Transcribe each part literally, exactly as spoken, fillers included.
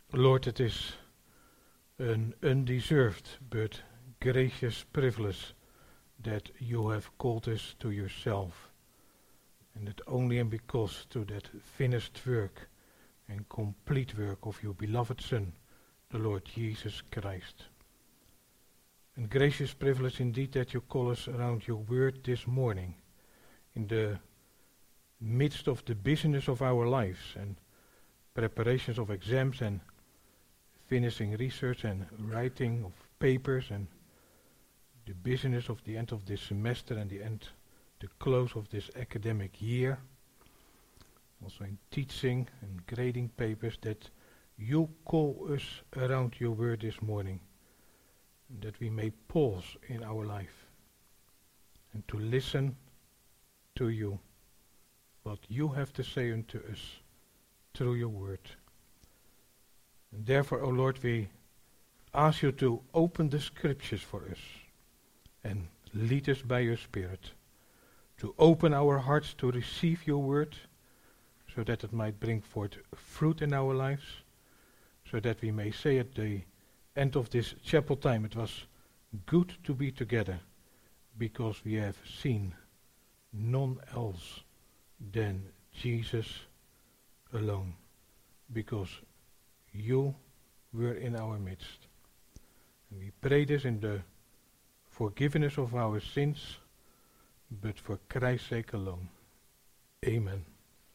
Lord, it is an undeserved but gracious privilege that you have called us to yourself, and that only and because to that finished work and complete work of your beloved Son, the Lord Jesus Christ. And gracious privilege indeed that you call us around your word this morning, in the midst of the business of our lives and preparations of exams and finishing research and writing of papers and the business of the end of this semester and the end, the close of this academic year, also in teaching and grading papers, that you call us around your word this morning, that we may pause in our life and to listen to you, what you have to say unto us through your word. And therefore, O Lord, we ask you to open the scriptures for us and lead us by your Spirit, to open our hearts to receive your word, so that it might bring forth fruit in our lives, so that we may say at the end of this chapel time, it was good to be together, because we have seen none else than Jesus alone, because you were in our midst. And we pray this in the forgiveness of our sins, but for Christ's sake alone. Amen.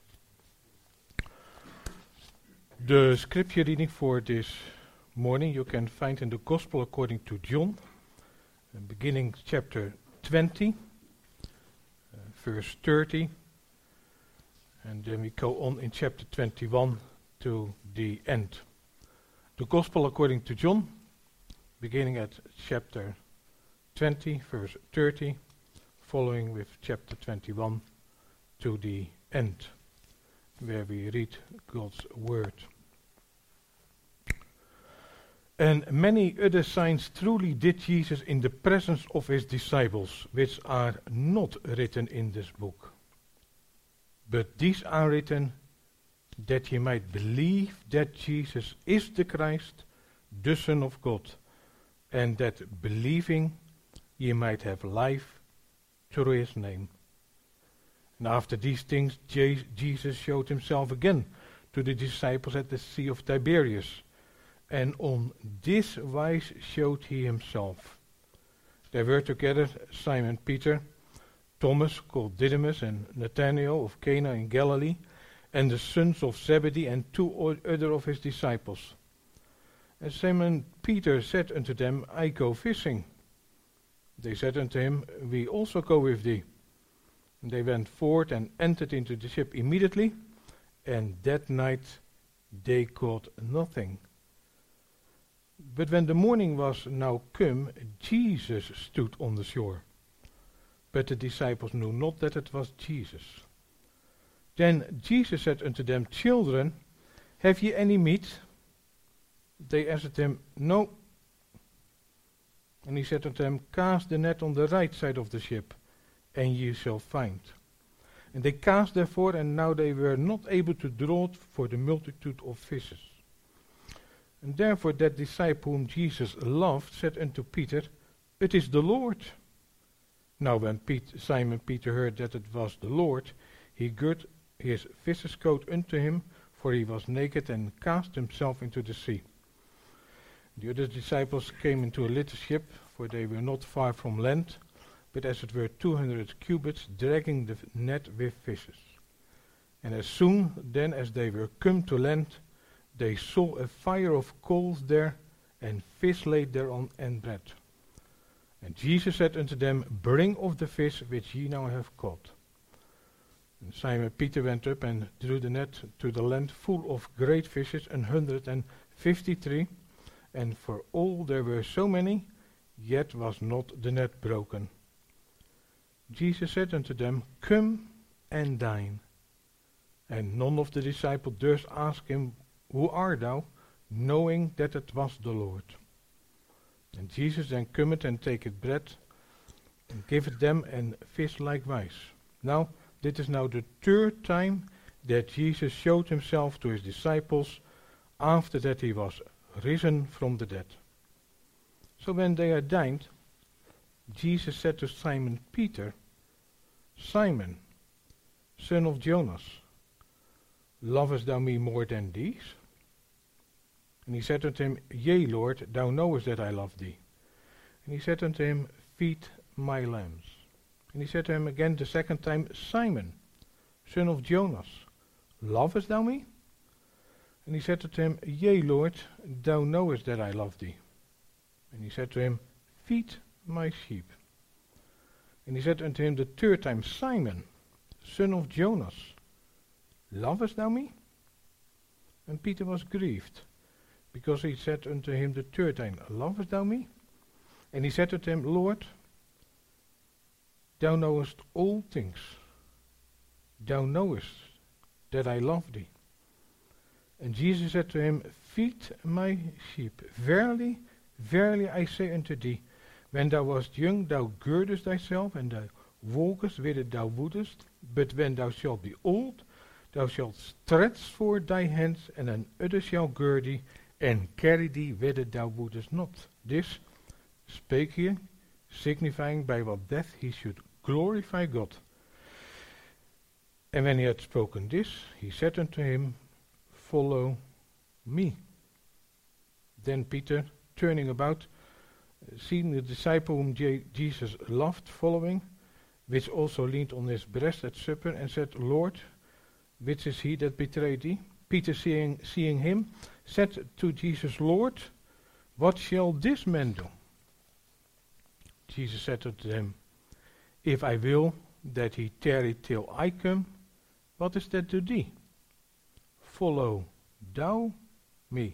The scripture reading for this morning you can find in the Gospel according to John, uh, beginning chapter twenty, uh, verse thirty, and then we go on in chapter twenty-one to the end. The Gospel according to John, beginning at chapter twenty, verse thirty, following with chapter twenty-one to the end, where we read God's word. And many other signs truly did Jesus in the presence of his disciples, which are not written in this book. But these are written that ye might believe that Jesus is the Christ, the Son of God, and that believing ye might have life through his name. And after these things Je- Jesus showed himself again to the disciples at the Sea of Tiberias, and on this wise showed he himself. There were together Simon Peter, Thomas called Didymus, and Nathanael of Cana in Galilee, and the sons of Zebedee, and two other of his disciples. And Simon Peter said unto them, I go fishing. They said unto him, We also go with thee. And they went forth and entered into the ship immediately, and that night they caught nothing. But when the morning was now come, Jesus stood on the shore. But the disciples knew not that it was Jesus. Then Jesus said unto them, Children, have ye any meat? They answered him, No. And he said unto them, Cast the net on the right side of the ship, and ye shall find. And they cast therefore, and now they were not able to draw it for the multitude of fishes. And therefore that disciple whom Jesus loved said unto Peter, It is the Lord. Now when Pete, Simon Peter heard that it was the Lord, he girt his fisher's coat unto him, for he was naked, and cast himself into the sea. The other disciples came into a little ship, for they were not far from land, but as it were two hundred cubits, dragging the net with fishes. And as soon then as they were come to land, they saw a fire of coals there, and fish laid thereon, and bread. And Jesus said unto them, Bring of the fish which ye now have caught. And Simon Peter went up and drew the net to the land full of great fishes, an hundred and fifty-three. And for all there were so many, yet was not the net broken. Jesus said unto them, Come and dine. And none of the disciples durst ask him, Who art thou? Knowing that it was the Lord. And Jesus then cometh and taketh bread, and giveth them, and fish likewise. Now, this is now the third time that Jesus showed himself to his disciples after that he was risen from the dead. So when they had dined, Jesus said to Simon Peter, Simon, son of Jonas, lovest thou me more than these? And he said unto him, Yea, Lord, thou knowest that I love thee. And he said unto him, Feed my lambs. And he said to him again the second time, Simon, son of Jonas, lovest thou me? And he said unto him, Yea, Lord, thou knowest that I love thee. And he said to him, Feed my sheep. And he said unto him the third time, Simon, son of Jonas, lovest thou me? And Peter was grieved, because he said unto him the third time, Lovest thou me? And he said unto him, Lord, thou knowest all things. Thou knowest that I love thee. And Jesus said to him, Feed my sheep. Verily, verily I say unto thee, when thou wast young, thou girdest thyself, and thou walkest whither thou wouldest. But when thou shalt be old, thou shalt stretch forth thy hands, and an other shall gird thee, and carry thee whither thou wouldest not. This spake he, signifying by what death he should glorify God. And when he had spoken this, he said unto him, Follow me. Then Peter, turning about, seeing the disciple whom Je- Jesus loved following, which also leaned on his breast at supper, and said, Lord, which is he that betrayed thee? Peter, seeing, seeing him, said to Jesus, Lord, what shall this man do? Jesus said unto him, If I will that he tarry till I come, what is that to thee? Follow thou me.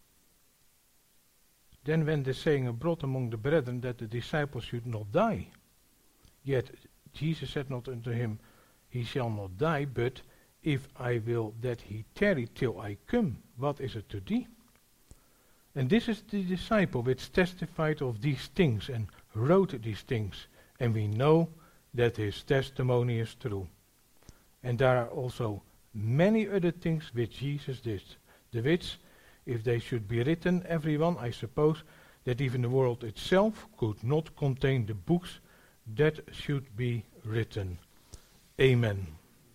Then went the saying abroad among the brethren that the disciples should not die. Yet Jesus said not unto him, He shall not die, but if I will that he tarry till I come, what is it to thee? And this is the disciple which testified of these things and wrote these things, and we know that his testimony is true. And there are also many other things which Jesus did, the which, if they should be written, every one, I suppose, that even the world itself could not contain the books that should be written. Amen.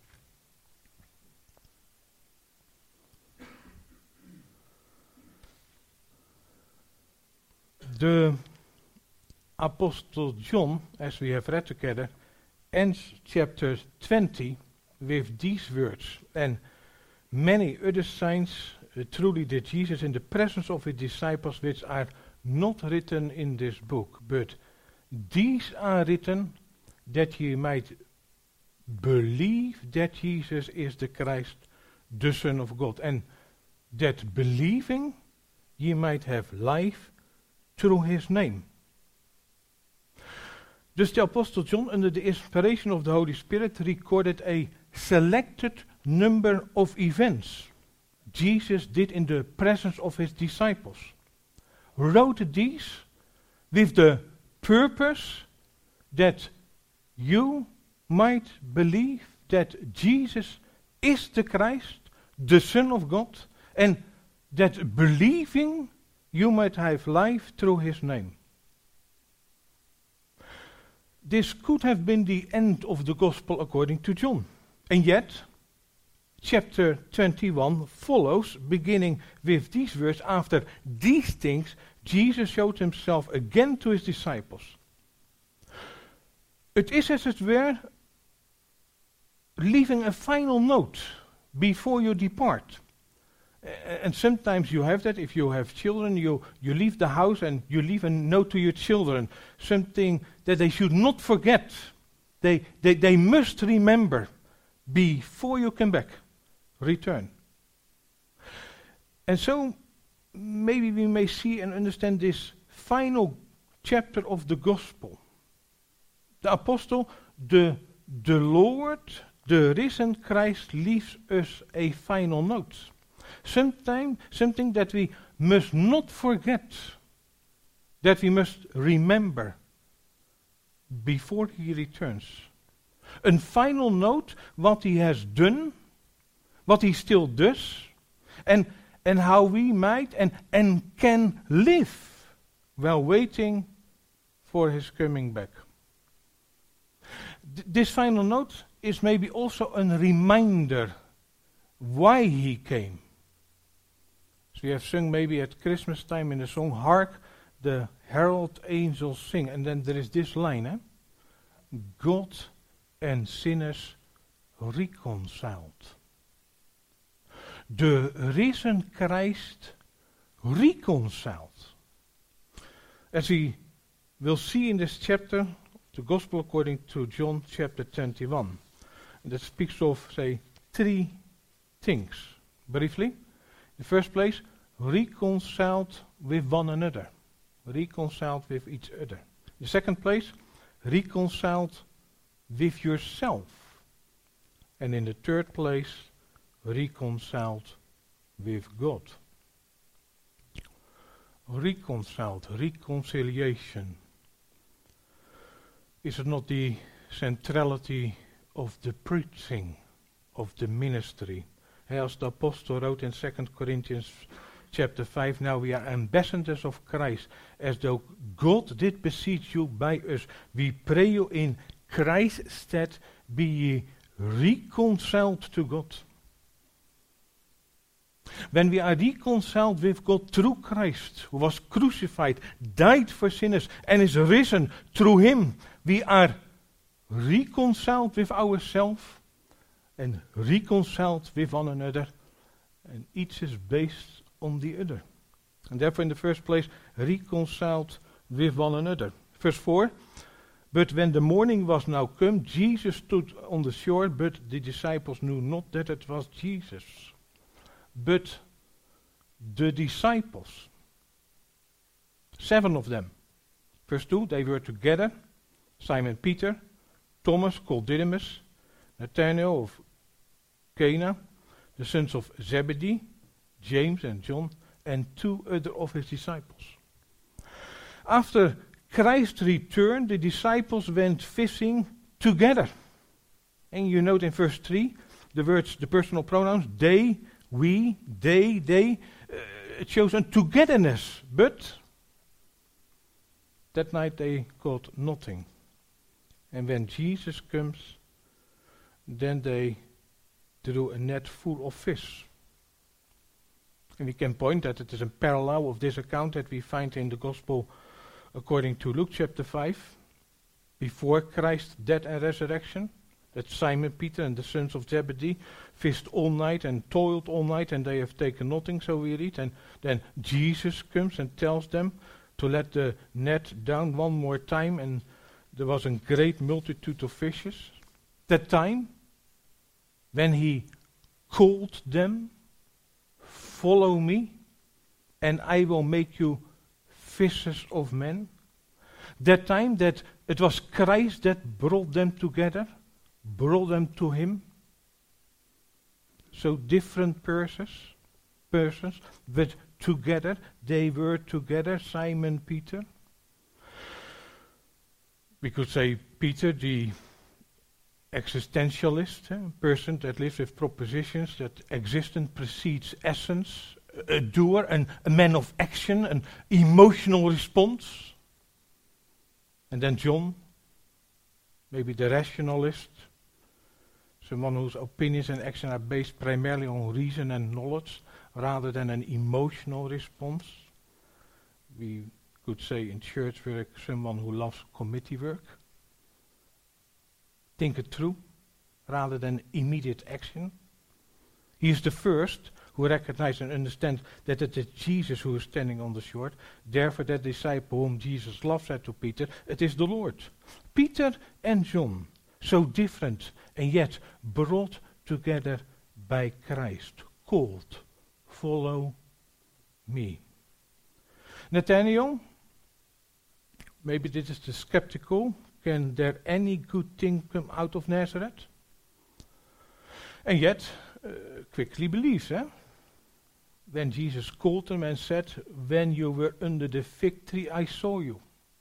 The Apostle John, as we have read together, ends chapter twenty with these words, and many other signs uh, truly did Jesus in the presence of his disciples, which are not written in this book, but these are written that ye might believe that Jesus is the Christ, the Son of God, and that believing ye might have life through his name. Dus the Apostle John, under the inspiration of the Holy Spirit, recorded a selected number of events Jesus did in the presence of his disciples. Wrote these with the purpose that you might believe that Jesus is the Christ, the Son of God, and that believing you might have life through his name. This could have been the end of the gospel according to John. And yet, chapter twenty-one follows, beginning with these words, after these things, Jesus showed himself again to his disciples. It is, as it were, leaving a final note before you depart. Uh, and sometimes you have that. If you have children, you, you leave the house and you leave a note to your children, something that they should not forget. They, they, they must remember before you come back. Return. And so, maybe we may see and understand this final chapter of the gospel. The apostle, the, the Lord, the risen Christ leaves us a final note. Sometime, something that we must not forget, that we must remember before he returns. A final note, what he has done, what he still does, and, and how we might and, and can live while waiting for his coming back. D- this final note is maybe also a reminder why he came. So we have sung maybe at Christmas time in the song, "Hark, the herald angels sing." And then there is this line, eh? God and sinners reconciled. The risen Christ reconciled. As we will see in this chapter, the Gospel according to John chapter twenty-one. And that speaks of, say, three things. Briefly, in the first place, reconciled with one another. Reconciled with each other. In the second place, reconciled with yourself. And in the third place, reconciled with God. Reconciled, reconciliation. Is it not the centrality of the preaching, of the ministry? As the apostle wrote in Second Corinthians chapter five, "Now we are ambassadors of Christ, as though God did beseech you by us. We pray you in Christ's stead, be ye reconciled to God." When we are reconciled with God through Christ, who was crucified, died for sinners, and is risen through him, we are reconciled with ourselves and reconciled with one another, and each is based on the other. And therefore, in the first place, reconciled with one another. Verse four, "But when the morning was now come, Jesus stood on the shore, but the disciples knew not that it was Jesus." But the disciples, seven of them. Verse two, "They were together, Simon Peter, Thomas called Didymus, Nathanael of Cana, the sons of Zebedee, James and John, and two other of his disciples." After Christ returned, the disciples went fishing together. And you note in verse three, the words, the personal pronouns, they, we, they, they. Uh, it shows a togetherness. But that night they caught nothing. And when Jesus comes, then they drew a net full of fish. And we can point that it is a parallel of this account that we find in the Gospel according to Luke chapter five, before Christ's death and resurrection, that Simon Peter and the sons of Zebedee fished all night and toiled all night, and they have taken nothing, so we read. And then Jesus comes and tells them to let the net down one more time, and there was a great multitude of fishes. That time, when he called them, "Follow me, and I will make you fishers of men." That time that it was Christ that brought them together, brought them to him. So different persons, persons, but together, they were together, Simon Peter. We could say Peter, the existentialist, eh, person that lives with propositions that existence precedes essence, a doer, and a man of action, an emotional response. And then John, maybe the rationalist, someone whose opinions and action are based primarily on reason and knowledge rather than an emotional response. We could say in church work, someone who loves committee work. Think it through rather than immediate action. He is the first who recognizes and understands that it is Jesus who is standing on the shore. Therefore, that disciple whom Jesus loved said to Peter, "It is the Lord." Peter and John, so different and yet brought together by Christ, called, "Follow me." Nathanael, maybe this is the skeptical, can there any good thing come out of Nazareth? And yet, uh, quickly believes, eh? When Jesus called him and said, "When you were under the fig tree, I saw you."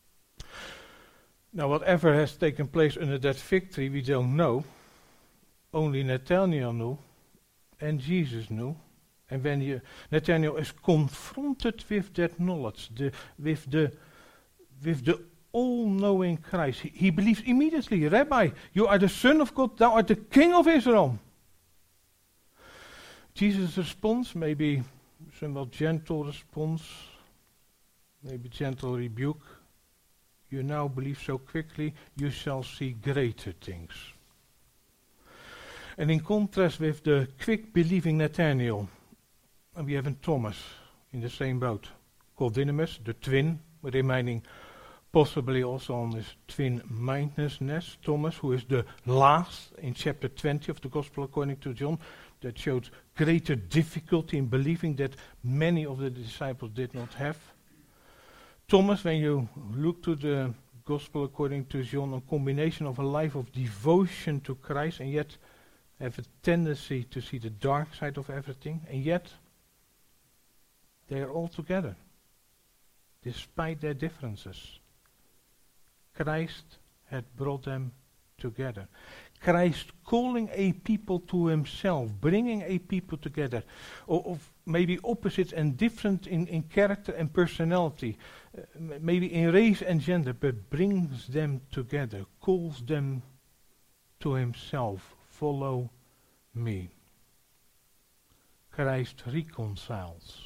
Now, whatever has taken place under that fig tree, we don't know. Only Nathanael knew, and Jesus knew, And when you, Nathanael is confronted with that knowledge, the, with the with the all-knowing Christ, he, he believes immediately, Rabbi, you are the Son of God, thou art the King of Israel. Jesus' response, maybe somewhat gentle response, maybe gentle rebuke. You now believe so quickly, you shall see greater things. And in contrast with the quick believing Nathanael, we have in Thomas in the same boat, called Didymus, the twin, remaining possibly also on his twin-mindedness. Thomas, who is the last in chapter twenty of the Gospel according to John, that showed greater difficulty in believing that many of the disciples did not have. Thomas, when you look to the Gospel according to John, a combination of a life of devotion to Christ and yet have a tendency to see the dark side of everything, and yet they are all together, despite their differences. Christ had brought them together. Christ calling a people to himself, bringing a people together, or of maybe opposites and different in, in character and personality, uh, m- maybe in race and gender, but brings them together, calls them to himself. Follow me. Christ reconciles.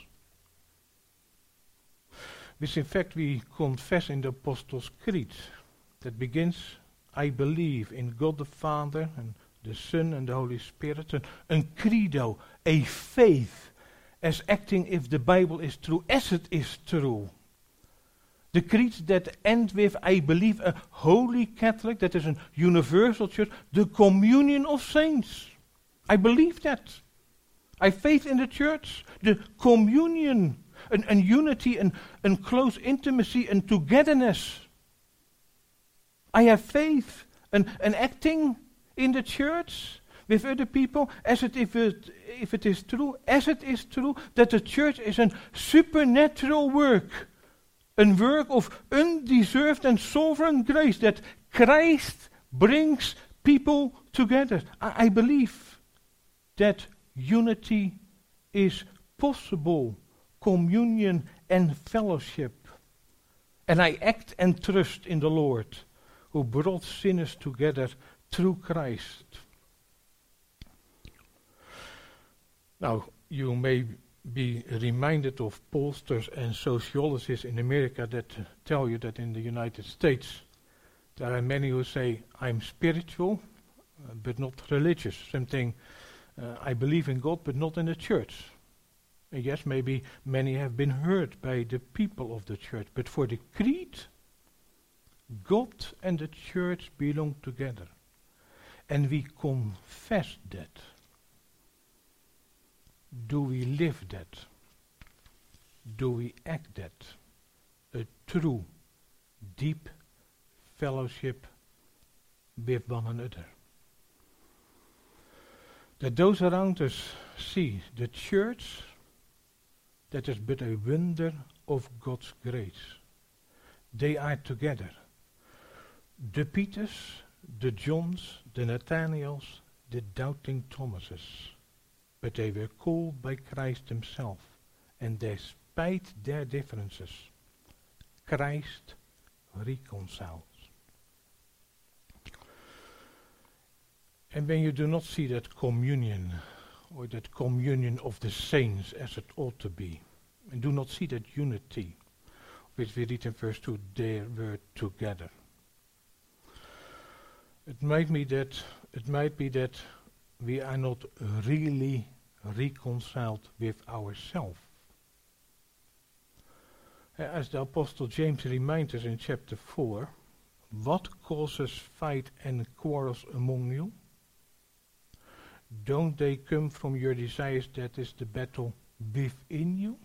Which in fact we confess in the Apostles' Creed, that begins, I believe in God the Father and the Son and the Holy Spirit, and a credo, a faith, as acting if the Bible is true, as it is true. The creeds that end with, I believe, a holy Catholic, that is a universal church, the communion of saints. I believe that. I faith in the church, the communion, and, and unity, and, and close intimacy, and togetherness. I have faith and, and acting in the church with other people as it if it if it is true, as it is true that the church is a supernatural work, a work of undeserved and sovereign grace that Christ brings people together. I, I believe that unity is possible, communion and fellowship. And I act and trust in the Lord, who brought sinners together through Christ. Now, you may be reminded of pollsters and sociologists in America that uh, tell you that in the United States there are many who say, I'm spiritual, uh, but not religious. Something, uh, I believe in God, but not in the church. And yes, maybe many have been hurt by the people of the church, but for the creed, God and the church belong together. And we confess that. Do we live that? Do we act that? A true, deep fellowship with one another. That those around us see the church, that is but a wonder of God's grace. They are together. The Peters, the Johns, the Nathanaels, the doubting Thomases. But they were called by Christ himself. And despite their differences, Christ reconciles. And when you do not see that communion, or that communion of the saints as it ought to be, and do not see that unity, which we read in verse two, they were together. It might be that it might be that we are not really reconciled with ourselves. As the Apostle James reminds us in chapter four, what causes fight and quarrels among you? Don't they come from your desires that is the battle within you?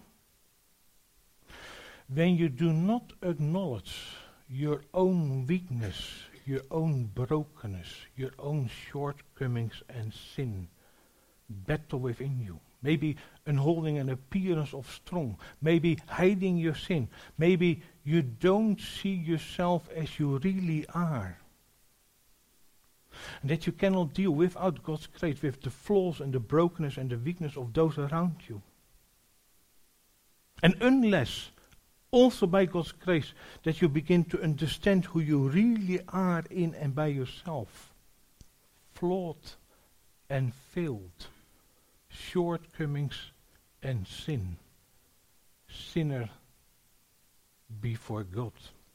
When you do not acknowledge your own weakness, your own brokenness, your own shortcomings and sin, battle within you. Maybe holding an appearance of strong, maybe hiding your sin, maybe you don't see yourself as you really are. And that you cannot deal without God's grace with the flaws and the brokenness and the weakness of those around you. And unless, also by God's grace, that you begin to understand who you really are in and by yourself, flawed and failed, shortcomings and sin, sinner before God.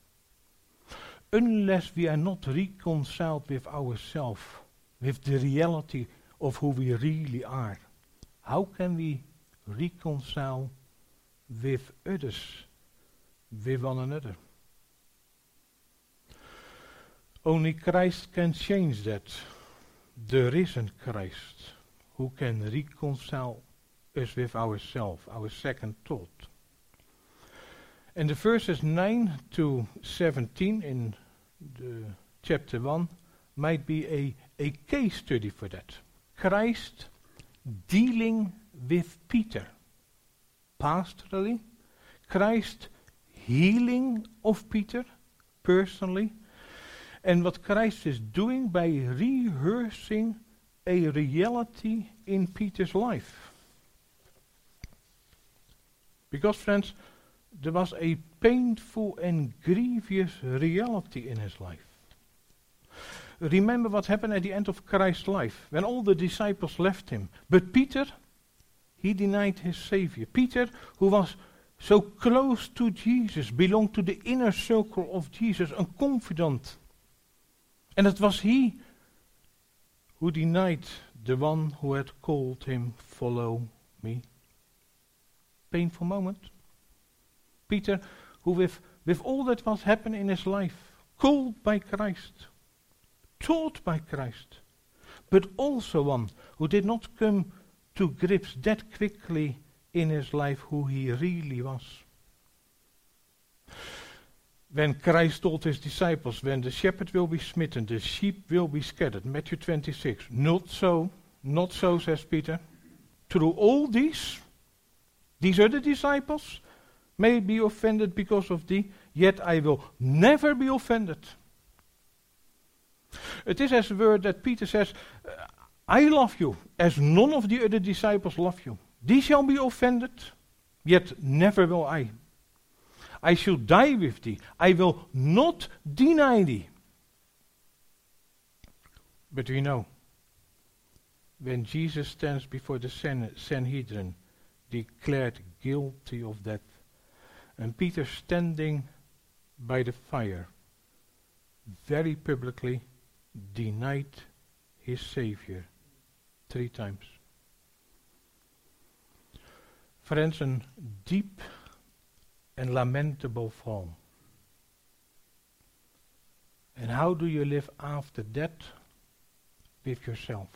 Unless we are not reconciled with ourselves, with the reality of who we really are, how can we reconcile with others, with one another? Only Christ can change that. The risen Christ, who can reconcile us with ourselves, our second thought. And the verses nine to seventeen in the chapter one might be a, a case study for that. Christ dealing with Peter pastorally, Christ healing of Peter personally, and what Christ is doing by rehearsing a reality in Peter's life. Because, friends, there was a painful and grievous reality in his life. Remember what happened at the end of Christ's life, when all the disciples left him. But Peter, he denied his Savior. Peter, who was so close to Jesus, belonged to the inner circle of Jesus, a confidant. And it was he who denied the one who had called him, "Follow me." Painful moment. Peter, who with, with all that was happening in his life, called by Christ, taught by Christ, but also one who did not come to grips that quickly in his life who he really was. When Christ told his disciples, when the shepherd will be smitten, the sheep will be scattered, Matthew twenty-six, not so, not so, says Peter. Through all these, these other disciples may be offended because of thee, yet I will never be offended. It is as a word that Peter says, I love you as none of the other disciples love you. These shall be offended, yet never will I. I shall die with thee. I will not deny thee. But we know, when Jesus stands before the San- Sanhedrin, declared guilty of that, and Peter standing by the fire, very publicly denied his Savior three times. Friends, a deep and lamentable fall. And how do you live after that with yourself?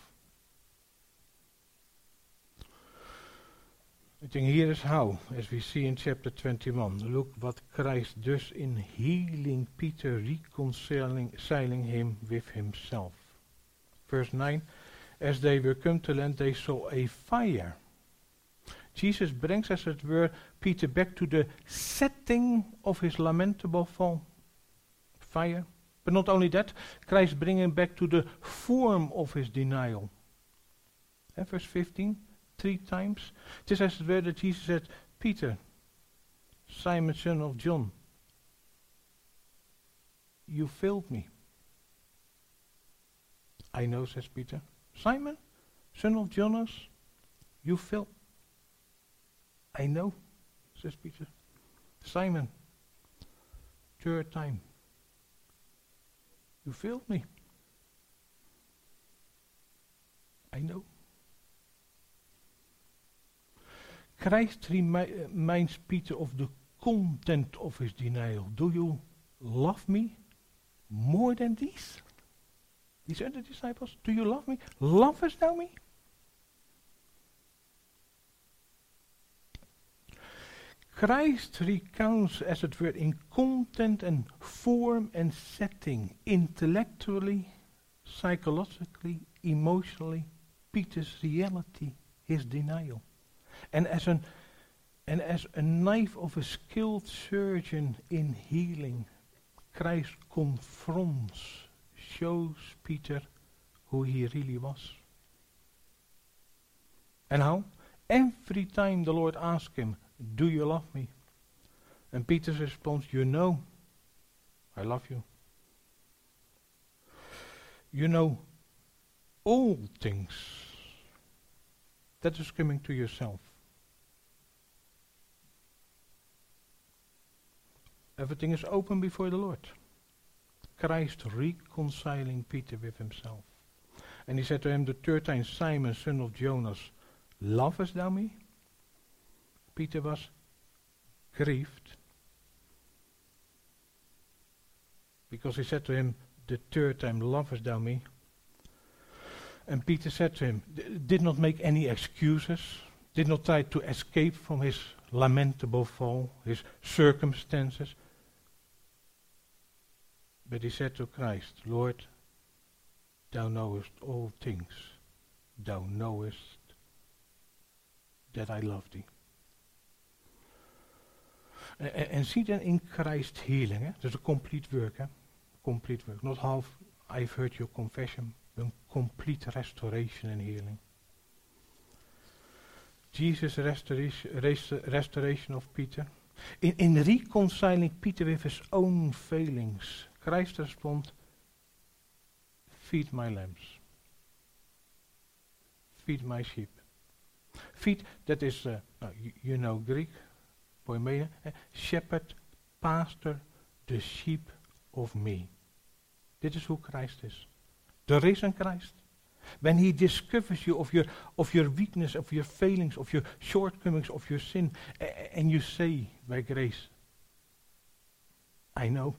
I think here is how, as we see in chapter twenty-one. Look what Christ does in healing Peter, reconciling him with himself. Verse nine, as they were come to land, they saw a fire. Jesus brings, as it were, Peter back to the setting of his lamentable fall. Fire. But not only that, Christ brings him back to the form of his denial. And verse fifteen, three times. It is as it were that Jesus said, Peter, Simon, son of John, you failed me. I know, says Peter. Simon, son of Jonas, you failed. I know, says Peter. Simon, third time. You failed me. I know. Christ remi- reminds Peter of the content of his denial. Do you love me more than these? These other disciples? Do you love me? Lovest thou me? Christ recounts, as it were, in content and form and setting, intellectually, psychologically, emotionally, Peter's reality, his denial. And as an and as a knife of a skilled surgeon in healing, Christ confronts, shows Peter who he really was. And how? Every time the Lord asks him, do you love me? And Peter's response, you know, I love you. You know all things. That is coming to yourself. Everything is open before the Lord. Christ reconciling Peter with himself. And he said to him the third time, Simon, son of Jonas, lovest thou me? Peter was grieved. Because he said to him the third time, lovest thou me? And Peter said to him, d- did not make any excuses, did not try to escape from his lamentable fall, his circumstances. But he said to Christ, Lord, thou knowest all things. Thou knowest that I love thee. En, en zie dan in Christ healing. Hè? Dat is een complete work. Hè? Complete work. Not half, I've heard your confession. Een complete restoration and healing. Jesus' restoration, rest, restoration of Peter. In, in reconciling Peter with his own failings, Christ responded, feed my lambs. Feed my sheep. Feed, that is, uh, nou, you, you know Greek, poimeia, eh, shepherd, pastor, the sheep of me. Dit is hoe Christ is. The risen Christ. When he discovers you of your of your weakness, of your failings, of your shortcomings, of your sin, uh, and you say by grace, I know.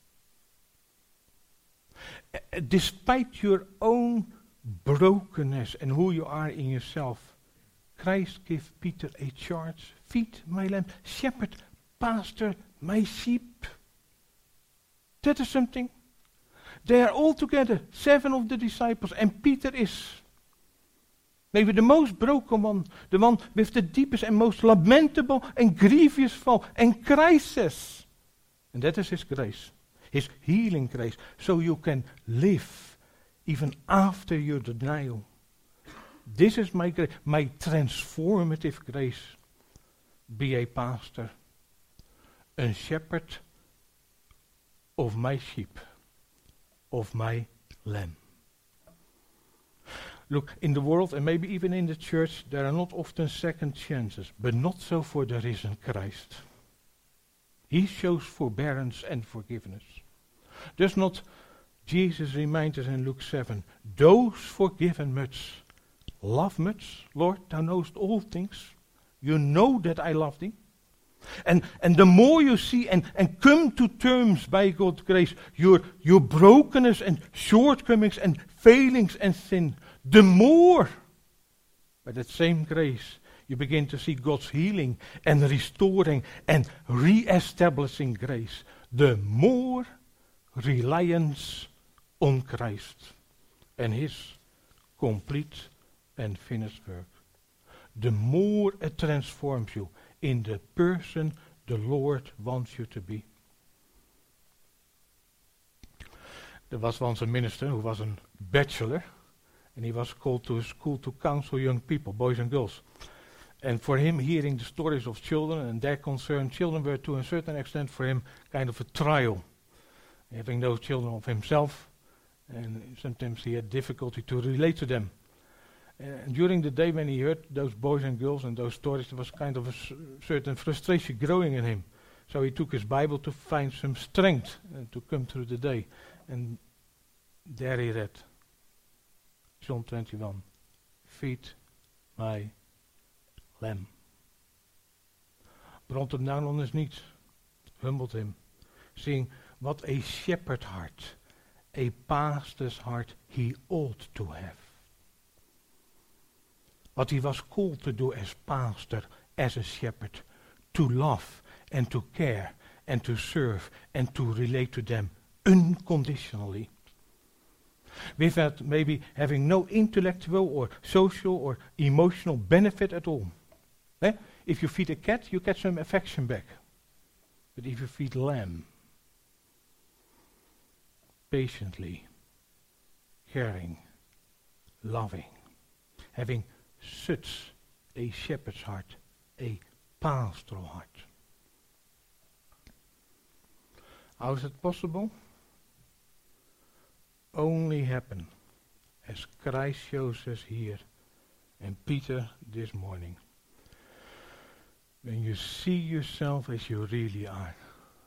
Uh, despite your own brokenness and who you are in yourself, Christ gave Peter a charge. Feed my lamb, shepherd, pastor, my sheep. That is something. They are all together, seven of the disciples, and Peter is maybe the most broken one, the one with the deepest and most lamentable and grievous fall. And Christ says, and that is his grace, his healing grace, so you can live even after your denial. This is my grace, my transformative grace. Be a pastor, a shepherd of my sheep. Of my lamb. Look, in the world and maybe even in the church, there are not often second chances, but not so for the risen Christ. He shows forbearance and forgiveness. Does not Jesus remind us in Luke seven, those forgiven much, love much, Lord, thou knowest all things. You know that I love thee. And and the more you see and, and come to terms by God's grace, your your brokenness and shortcomings and failings and sin, the more by that same grace you begin to see God's healing and restoring and re-establishing grace, the more reliance on Christ and his complete and finished work. The more it transforms you in the person the Lord wants you to be. There was once a minister who was a bachelor, and he was called to a school to counsel young people, boys and girls. And for him, hearing the stories of children and their concern, children were to a certain extent for him kind of a trial. Having those children of himself, and sometimes he had difficulty to relate to them. And during the day when he heard those boys and girls and those stories, there was kind of a s- certain frustration growing in him. So he took his Bible to find some strength uh, to come through the day. And there he read John twenty-one, feed my lamb. Brought him down on his knees, humbled him, seeing what a shepherd heart, a pastor's heart he ought to have. What he was called to do as pastor, as a shepherd, to love and to care and to serve and to relate to them unconditionally. Without maybe having no intellectual or social or emotional benefit at all. Eh? If you feed a cat, you get some affection back. But if you feed lamb, patiently, caring, loving, having such a shepherd's heart, a pastoral heart. How is it possible? Only happen as Christ shows us here and Peter this morning. When you see yourself as you really are.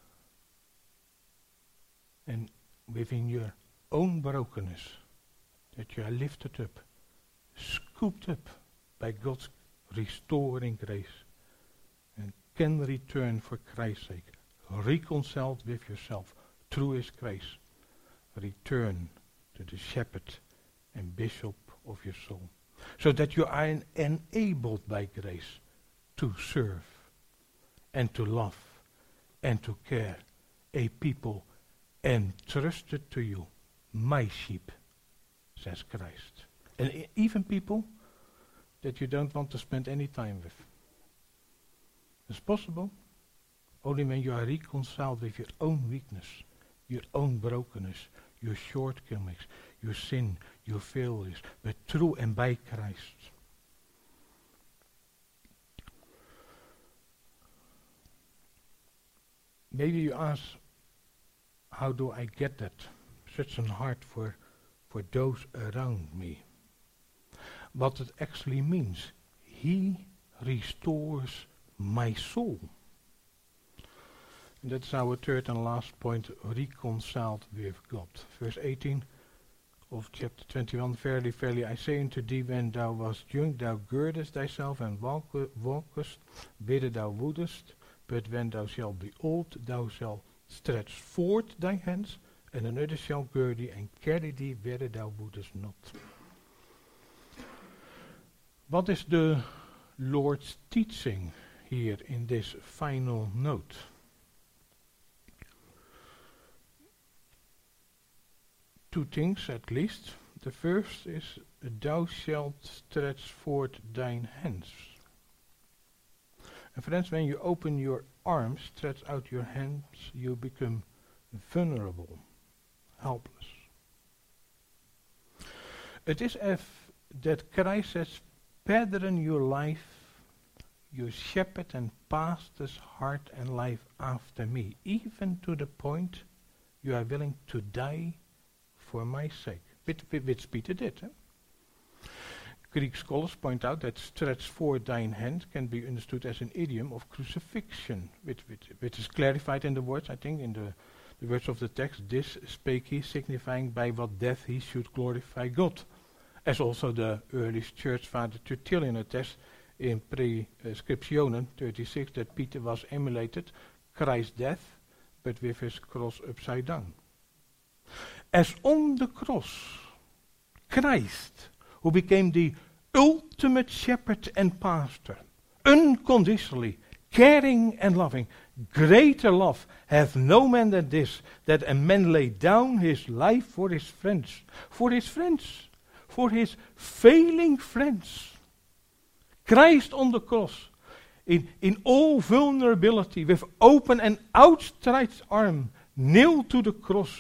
And within your own brokenness, that you are lifted up, scooped up by God's restoring grace, and can return for Christ's sake, reconciled with yourself through His grace, return to the shepherd and bishop of your soul, so that you are en- enabled by grace to serve and to love and to care a people entrusted to you, my sheep, says Christ. And e- even people that you don't want to spend any time with. It's possible only when you are reconciled with your own weakness, your own brokenness, your shortcomings, your sin, your failures, but through and by Christ. Maybe you ask, how do I get that? Such a heart for, for those around me. What it actually means, He restores my soul. And that's our third and last point, reconciled with God. Verse eighteen of chapter twenty-one, Verily, verily, I say unto thee, when thou wast young, thou girdest thyself and walk- walkest, whither thou wouldest, but when thou shalt be old, thou shalt stretch forth thy hands, and another shall gird thee and carry thee whither thou wouldest not. What is the Lord's teaching here in this final note? Two things at least. The first is, thou shalt stretch forth thine hands. And friends, when you open your arms, stretch out your hands, you become vulnerable, helpless. It is as that Christ says, pattern your life, your shepherd and pastor's heart and life after me, even to the point you are willing to die for my sake, which, which Peter did. Eh? Greek scholars point out that stretch forth thine hand can be understood as an idiom of crucifixion, which, which, which is clarified in the words, I think, in the, the words of the text, this spake he, signifying by what death he should glorify God. As also the earliest church father Tertullian attests in Prescriptionem thirty-six that Peter was emulated Christ's death, but with his cross upside down. As on the cross, Christ, who became the ultimate shepherd and pastor, unconditionally caring and loving, greater love hath no man than this, that a man lay down his life for his friends, for his friends, for his failing friends. Christ on the cross, in, in all vulnerability, with open and outstretched arm, nailed to the cross.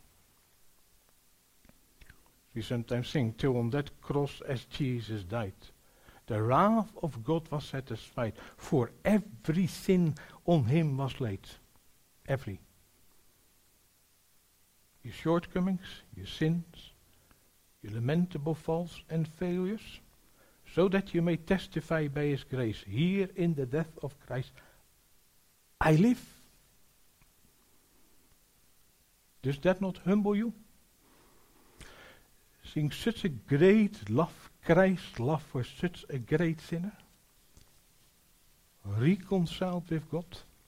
We sometimes sing, till on that cross as Jesus died, the wrath of God was satisfied, for every sin on him was laid. Every. Your shortcomings, your sins, your lamentable faults and failures, so that you may testify by his grace, here in the death of Christ, I live. Does that not humble you? Seeing such a great love, Christ's love for such a great sinner, reconciled with God,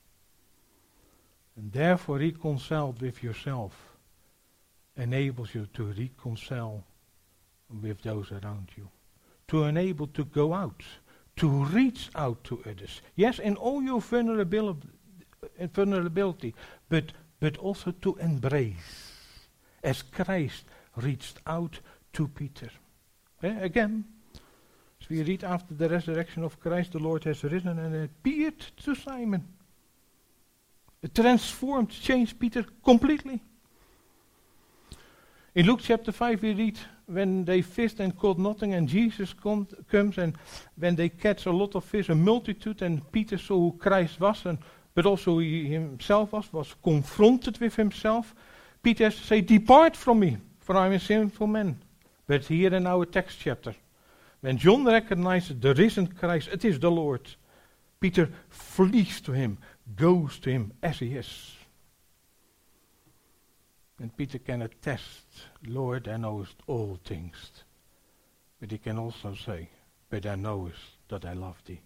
and therefore reconciled with yourself, enables you to reconcile with those around you, to enable to go out, to reach out to others. Yes, in all your vulnerability, vulnerability but, but also to embrace, as Christ reached out to Peter. Eh, again, as we read after the resurrection of Christ, the Lord has risen and appeared to Simon. It transformed, changed Peter completely. In Luke chapter five we read when they fished and caught nothing, and Jesus com- comes, and when they catch a lot of fish, a multitude, and Peter saw who Christ was, and but also he himself was, was confronted with himself. Peter has to say, "Depart from me, for I am a sinful man." But here in our text chapter, when John recognizes the risen Christ, it is the Lord, Peter flees to him, goes to him as he is. And Peter can attest, "Lord, thou knowest all things." But he can also say, "But thou knowest that I love thee."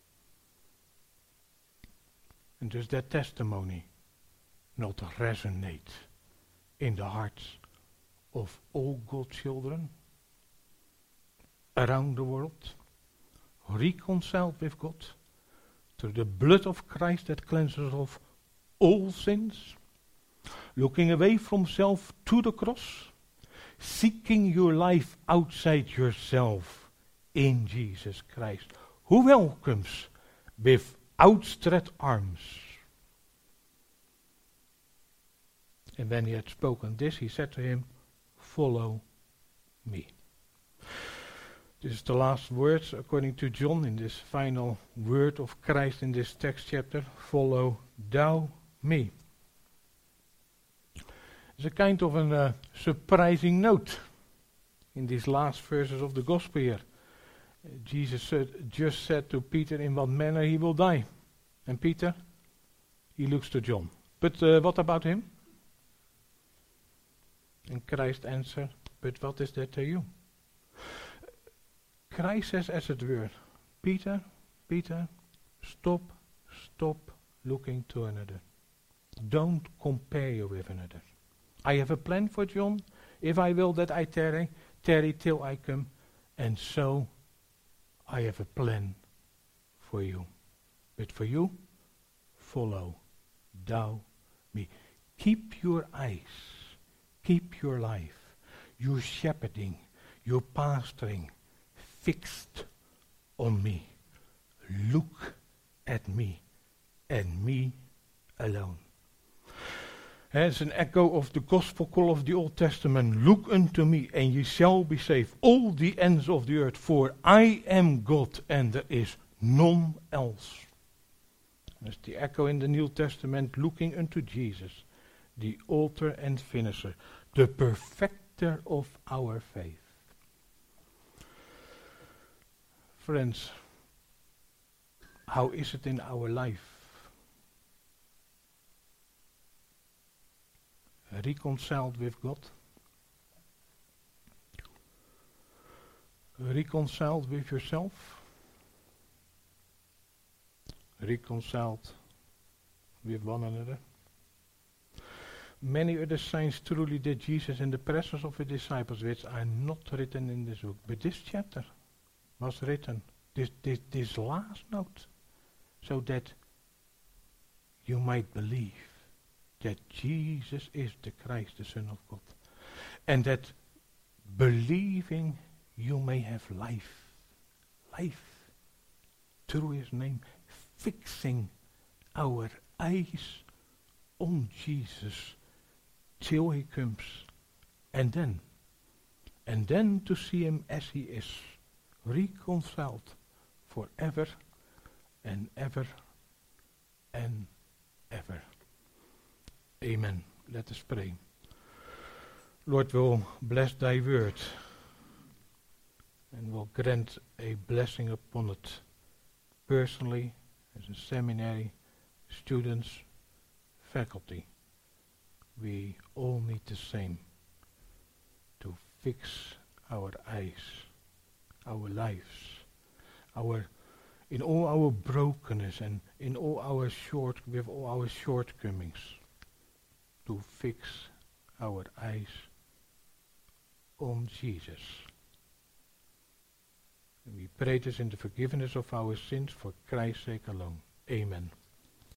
And does that testimony not resonate in the hearts of all God's children around the world, reconciled with God through the blood of Christ that cleanses of all sins, looking away from self to the cross, seeking your life outside yourself in Jesus Christ, who welcomes with outstretched arms. And when he had spoken this, he said to him, "Follow me." This is the last words according to John in this final word of Christ in this text chapter. "Follow thou me." It's a kind of a uh, surprising note in these last verses of the gospel here. Uh, Jesus said, just said to Peter in what manner he will die. And Peter, he looks to John. But uh, what about him? And Christ answered, "But what is that to you?" Christ says, as it were, "Peter, Peter, stop, stop looking to another. Don't compare you with another. I have a plan for John. If I will that I tarry, tarry till I come. And so I have a plan for you. But for you, follow thou me." Keep your eyes, keep your life, your shepherding, your pastoring fixed on me. Look at me and me alone. It's an echo of the gospel call of the Old Testament. "Look unto me, and ye shall be saved, all the ends of the earth, for I am God, and there is none else." That's the echo in the New Testament, looking unto Jesus, the author and finisher, the perfecter of our faith. Friends, how is it in our life? Reconciled with God? Reconciled with yourself? Reconciled with one another? Many other signs truly did Jesus in the presence of his disciples, which are not written in this book. But this chapter was written, this, this, this last note, so that you might believe that Jesus is the Christ, the Son of God. And that believing you may have life. Life through his name. Fixing our eyes on Jesus till he comes. And then, and then to see him as he is. Reconciled forever and ever and ever. Amen. Let us pray. Lord, will bless thy word and will grant a blessing upon it personally, as a seminary, students, faculty. We all need the same, to fix our eyes, our lives, our in all our brokenness and in all our short with all our shortcomings, to fix our eyes on Jesus. And we pray this in the forgiveness of our sins for Christ's sake alone. Amen.